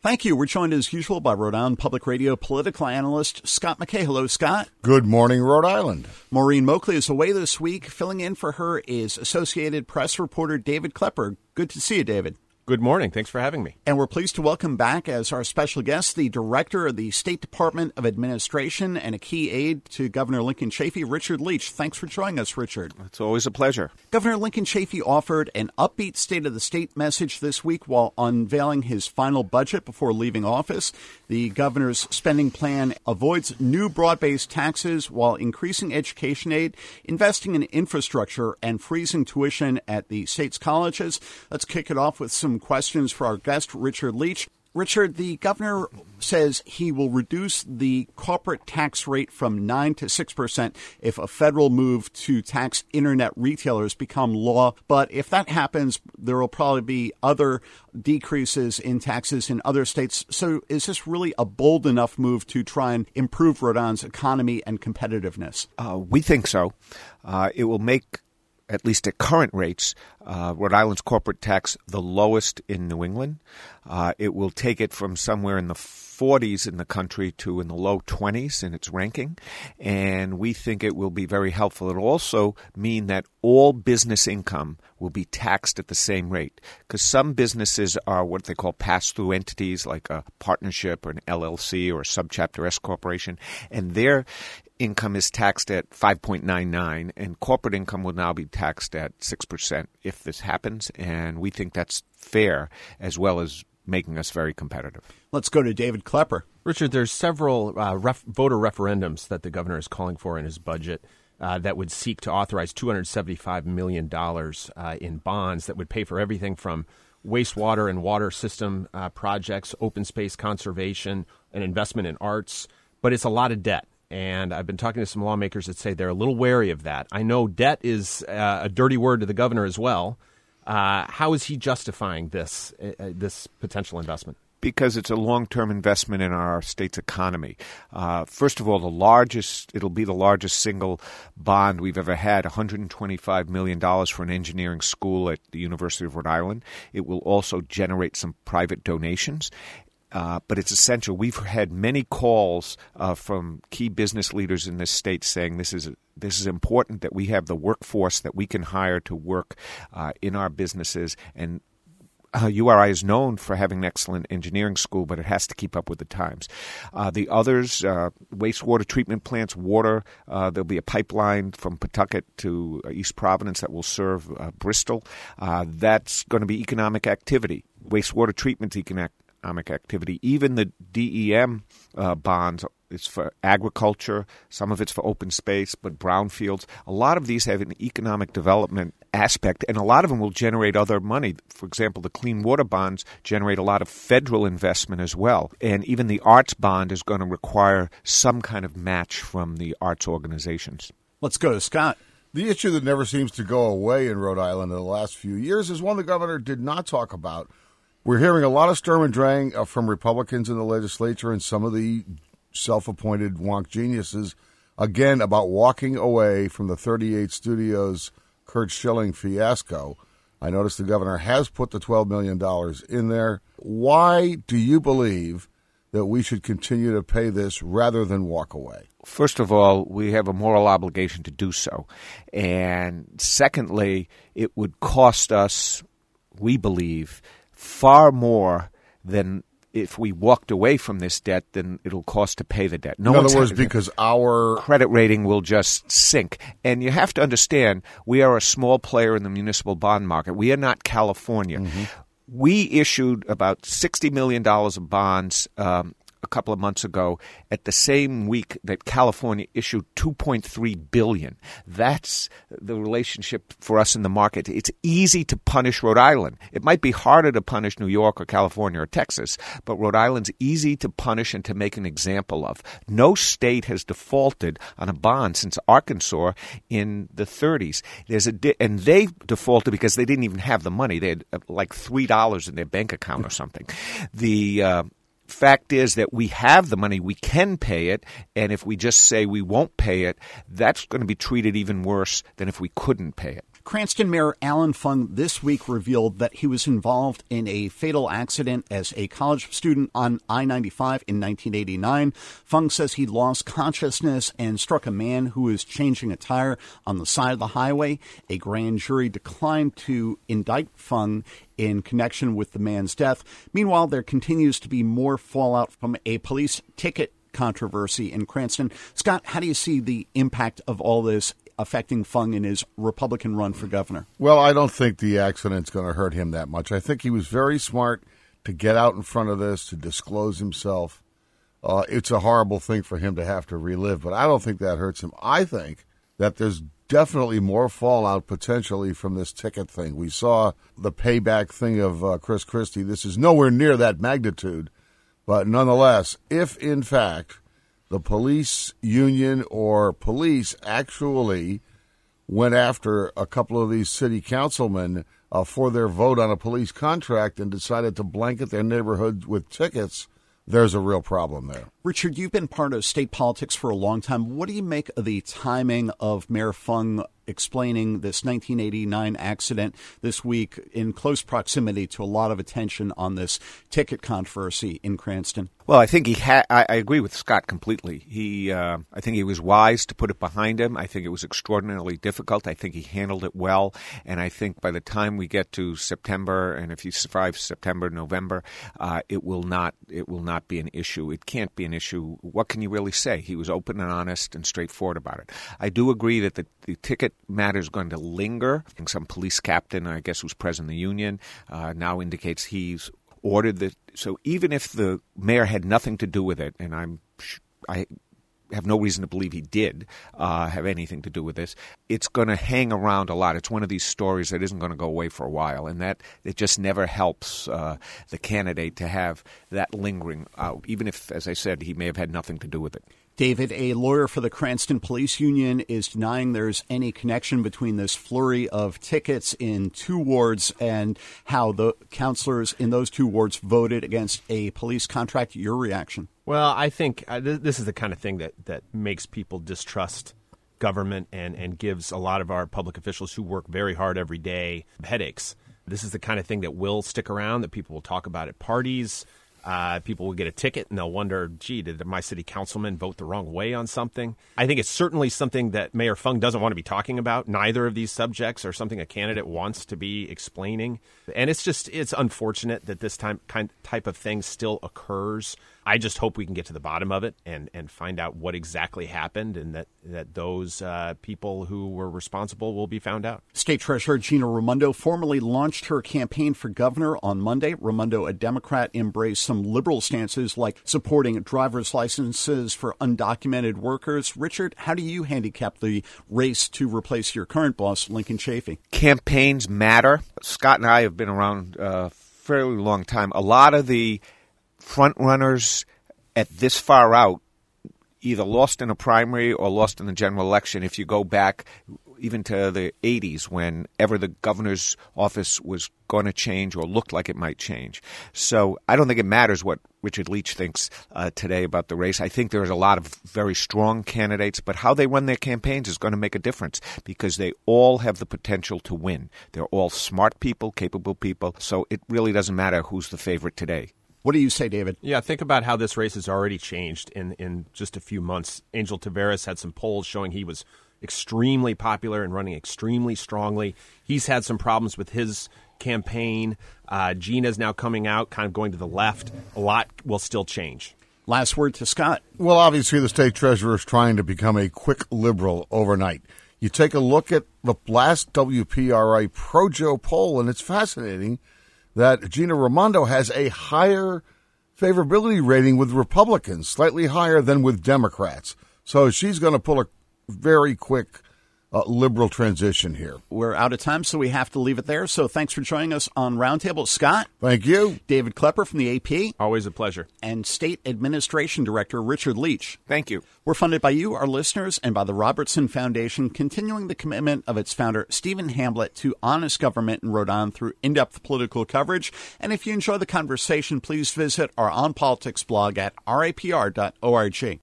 Thank you. We're joined as usual by Rhode Island Public Radio political analyst Scott McKay. Hello, Scott. Good morning, Rhode Island. Maureen Moakley is away this week. Filling in for her is Associated Press reporter David Klepper. Good to see you, David. Good morning. Thanks for having me. And we're pleased to welcome back as our special guest the director of the State Department of Administration and a key aide to Governor Lincoln Chafee, Richard Leach. Thanks for joining us, Richard. It's always a pleasure. Governor Lincoln Chafee offered an upbeat State of the State message this week while unveiling his final budget before leaving office. The governor's spending plan avoids new broad-based taxes while increasing education aid, investing in infrastructure, and freezing tuition at the state's colleges. Let's kick it off with some questions for our guest, Richard Leach. Richard, the governor says he will reduce the corporate tax rate from 9% to 6% if a federal move to tax internet retailers become law. But if that happens, there will probably be other decreases in taxes in other states. So is this really a bold enough move to try and improve Rhode Island's economy and competitiveness? We think so. It will make, at least at current rates, Rhode Island's corporate tax the lowest in New England. It will take it from somewhere in the 40s in the country to in the low 20s in its ranking, and we think it will be very helpful. It will also mean that all business income will be taxed at the same rate, because some businesses are what they call pass-through entities, like a partnership or an LLC or a subchapter S corporation, and their income is taxed at 5.99, and corporate income will now be taxed at 6% if this happens, and we think that's fair as well as making us very competitive. Let's go to David Klepper. Richard, there's several voter referendums that the governor is calling for in his budget that would seek to authorize $275 million in bonds that would pay for everything from wastewater and water system projects, open space conservation, and investment in arts. But it's a lot of debt. And I've been talking to some lawmakers that say they're a little wary of that. I know debt is a dirty word to the governor as well. How is he justifying this potential investment? Because it's a long-term investment in our state's economy. First of all, it'll be the largest single bond we've ever had, $125 million for an engineering school at the University of Rhode Island. It will also generate some private donations. But it's essential. We've had many calls from key business leaders in this state saying this is important, that we have the workforce that we can hire to work in our businesses. And URI is known for having an excellent engineering school, but it has to keep up with the times. The others, wastewater treatment plants, water, there'll be a pipeline from Pawtucket to East Providence that will serve Bristol. That's going to be economic activity. Wastewater treatment's economic activity. Even the DEM bonds is for agriculture. Some of it's for open space, but brownfields. A lot of these have an economic development aspect, and a lot of them will generate other money. For example, the clean water bonds generate a lot of federal investment as well. And even the arts bond is going to require some kind of match from the arts organizations. Let's go to Scott. The issue that never seems to go away in Rhode Island in the last few years is one the governor did not talk about. We're hearing a lot of Sturm and Drang from Republicans in the legislature and some of the self-appointed wonk geniuses, again, about walking away from the 38 Studios Curt Schilling fiasco. I noticed the governor has put the $12 million in there. Why do you believe that we should continue to pay this rather than walk away? First of all, we have a moral obligation to do so. And secondly, it would cost us, we believe, far more than if we walked away from this debt than it'll cost to pay the debt. In other words, because our credit rating will just sink. And you have to understand, we are a small player in the municipal bond market. We are not California. Mm-hmm. We issued about $60 million of bonds a couple of months ago at the same week that California issued $2.3 billion. That's the relationship for us in the market. It's easy to punish Rhode Island. It might be harder to punish New York or California or Texas, but Rhode Island's easy to punish and to make an example of. No state has defaulted on a bond since Arkansas in the 30s. And they defaulted because they didn't even have the money. They had like $3 in their bank account or something. The fact is that we have the money, we can pay it, and if we just say we won't pay it, that's going to be treated even worse than if we couldn't pay it. Cranston Mayor Allan Fung this week revealed that he was involved in a fatal accident as a college student on I-95 in 1989. Fung says he lost consciousness and struck a man who was changing a tire on the side of the highway. A grand jury declined to indict Fung in connection with the man's death. Meanwhile, there continues to be more fallout from a police ticket controversy in Cranston. Scott, how do you see the impact of all this affecting Fung in his Republican run for governor? Well, I don't think the accident's going to hurt him that much. I think he was very smart to get out in front of this, to disclose himself. It's a horrible thing for him to have to relive, but I don't think that hurts him. I think that there's definitely more fallout potentially from this ticket thing. We saw the payback thing of Chris Christie. This is nowhere near that magnitude, but nonetheless, if in fact the police union or police actually went after a couple of these city councilmen for their vote on a police contract and decided to blanket their neighborhoods with tickets, there's a real problem there. Richard, you've been part of state politics for a long time. What do you make of the timing of Mayor Fung explaining this 1989 accident this week in close proximity to a lot of attention on this ticket controversy in Cranston? Well, I think I agree with Scott completely. I think he was wise to put it behind him. I think it was extraordinarily difficult. I think he handled it well. And I think by the time we get to September, and if he survives September, November, it will not be an issue. It can't be an issue. What can you really say? He was open and honest and straightforward about it. I do agree that the ticket matter is going to linger. I think some police captain, I guess, who's president of the union, now indicates he's ordered that. So even if the mayor had nothing to do with it, and I have no reason to believe he did have anything to do with this, it's going to hang around a lot. It's one of these stories that isn't going to go away for a while, and that it just never helps the candidate to have that lingering out, even if, as I said, he may have had nothing to do with it. David, a lawyer for the Cranston Police Union, is denying there's any connection between this flurry of tickets in two wards and how the councilors in those two wards voted against a police contract. Your reaction? Well, I think this is the kind of thing that makes people distrust government and gives a lot of our public officials who work very hard every day headaches. This is the kind of thing that will stick around, that people will talk about at parties. People will get a ticket and they'll wonder, gee, did my city councilman vote the wrong way on something? I think it's certainly something that Mayor Fung doesn't want to be talking about. Neither of these subjects are something a candidate wants to be explaining. And it's unfortunate that this type of thing still occurs. I just hope we can get to the bottom of it and find out what exactly happened, and that those people who were responsible will be found out. State Treasurer Gina Raimondo formally launched her campaign for governor on Monday. Raimondo, a Democrat, embraced some liberal stances like supporting driver's licenses for undocumented workers. Richard, how do you handicap the race to replace your current boss, Lincoln Chafee? Campaigns matter. Scott and I have been around a fairly long time. A lot of the front runners at this far out either lost in a primary or lost in the general election. If you go back even to the 80s, whenever the governor's office was going to change or looked like it might change. So I don't think it matters what Richard Leach thinks today about the race. I think there's a lot of very strong candidates, but how they run their campaigns is going to make a difference because they all have the potential to win. They're all smart people, capable people, so it really doesn't matter who's the favorite today. What do you say, David? Yeah, think about how this race has already changed in just a few months. Angel Taveras had some polls showing he was extremely popular and running extremely strongly. He's had some problems with his campaign. Gina's now coming out, kind of going to the left. A lot will still change. Last word to Scott. Well, obviously the state treasurer is trying to become a quick liberal overnight. You take a look at the last WPRI Pro-Joe poll, and it's fascinating that Gina Raimondo has a higher favorability rating with Republicans, slightly higher than with Democrats. So she's going to pull a very quick liberal transition here. We're out of time, so we have to leave it there. So thanks for joining us on Roundtable. Scott. Thank you. David Klepper from the AP. Always a pleasure. And State Administration Director Richard Leach. Thank you. We're funded by you, our listeners, and by the Robertson Foundation, continuing the commitment of its founder, Stephen Hamblett, to honest government in Rhode Island through in-depth political coverage. And if you enjoy the conversation, please visit our On Politics blog at rapr.org.